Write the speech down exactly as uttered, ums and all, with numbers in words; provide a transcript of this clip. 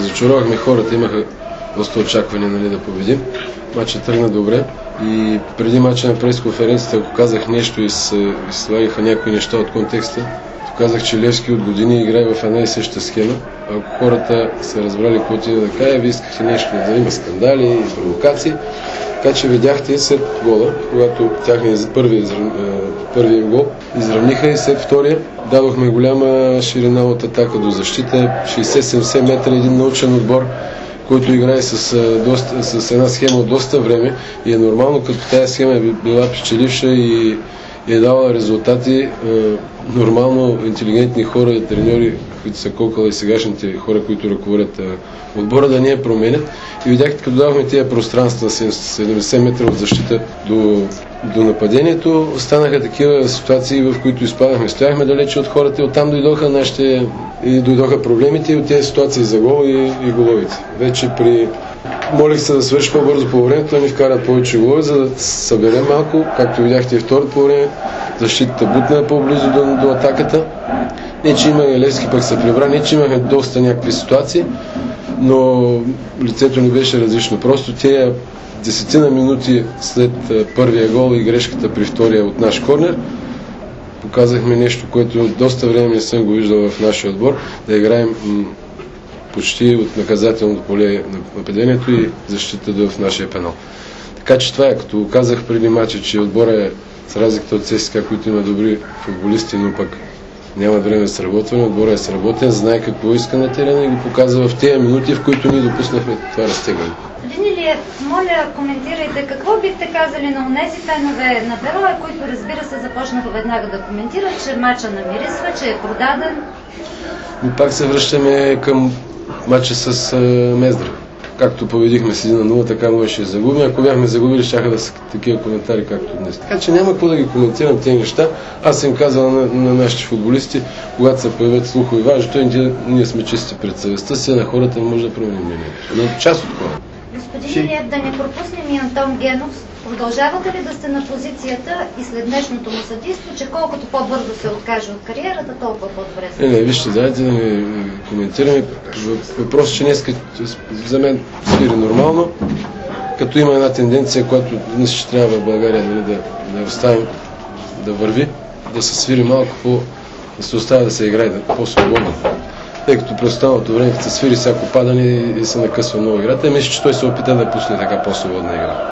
разочаровахме хората, имаха доста очаквания, нали, да победим. Матчът тръгна добре и преди матча на пресконференцията, ако казах нещо и се слагаха някои неща от контекста, казах, че Левски от години играе в една и съща схема. Ако хората са разбрали какво ти да кажа, ви искахте нещо да има скандали и провокации. Така че видяхте след гола, когато тяхният първи, първи гол изравниха и след втория дадохме голяма ширина от атака до защита. шейсет до седемдесет метра, един научен отбор, който играе с, доста, с една схема от доста време и е нормално, като тази схема е била печеливша и е дала резултати. Нормално интелигентни хора, треньори, които са Кокала и сегашните хора, които ръководят отбора, да не я променят. И видяхте, като давахме тия пространства седемдесет метра от защита до, до нападението, останаха такива ситуации, в които изпадахме. Стояхме далече от хората и оттам дойдоха нашите и дойдоха проблемите и от тези ситуации за гол и, и головите. Вече при молих се да свърши по-бързо по времето, да ми вкарат повече голове, за да съберем малко, както видяхте и второто по време. Защитата бутна по-близо до, до атаката. Не, че имаме Левски пък се прибра, не, че имахме доста някакви ситуации, но лицето ни беше различно. Просто тези десетина минути след първия гол и грешката при втория от наш корнер, показахме нещо, което доста време не съм го виждал в нашия отбор, да играем почти от наказателното поле на нападението и защитата в нашия пенал. Така че това е, като казах преди матча, че отбора е с разликата от ЦСКА, които има добри футболисти, но пък няма време за сработване, отбора е сработен, знае какво иска на терена и го показва в тези минути, в които ние допуснахме това разтегляне. Господин Илиев, моля, коментирайте какво бихте казали на онези фенове на Берое, които, разбира се, започнаха веднага да коментират, че матча намирисва, че е продаден. И пак се връщаме към матча с Мездра. Както победихме с един на нула, така можеше да загубим. Ако бяхме загубили, щяха да са такива коментари, както днес. Така че няма какво да ги коментирам тези неща. Аз съм казал на, на нашите футболисти, когато се появят слухови важи, ние, ние сме чисти пред съвестта си, на хората не може да променим мнението. Но част от хора. Господин Илиев, да не пропуснем и Антон Генов. Продължавате ли да сте на позицията и след днешното му съдийство, че колкото по-бързо се откаже от кариерата, толкова по-добре се? Не, не, вижте, дайте да не коментираме. Въпросът, че днес за мен свири нормално, като има една тенденция, която днес ще трябва в България да, да, да оставим да върви, да се свири малко по, да се оставя да се играе да, по-свободно. Тъй като през останалото време, като се свири всяко падане и се накъсва много играта, мисля, че той се опита да пусне така по-свободна игра.